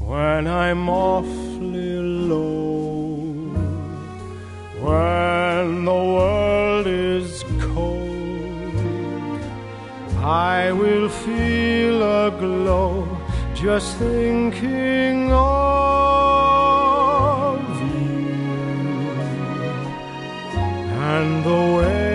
when I'm awfully low, when the world is cold, I will feel a glow just thinking of you and the way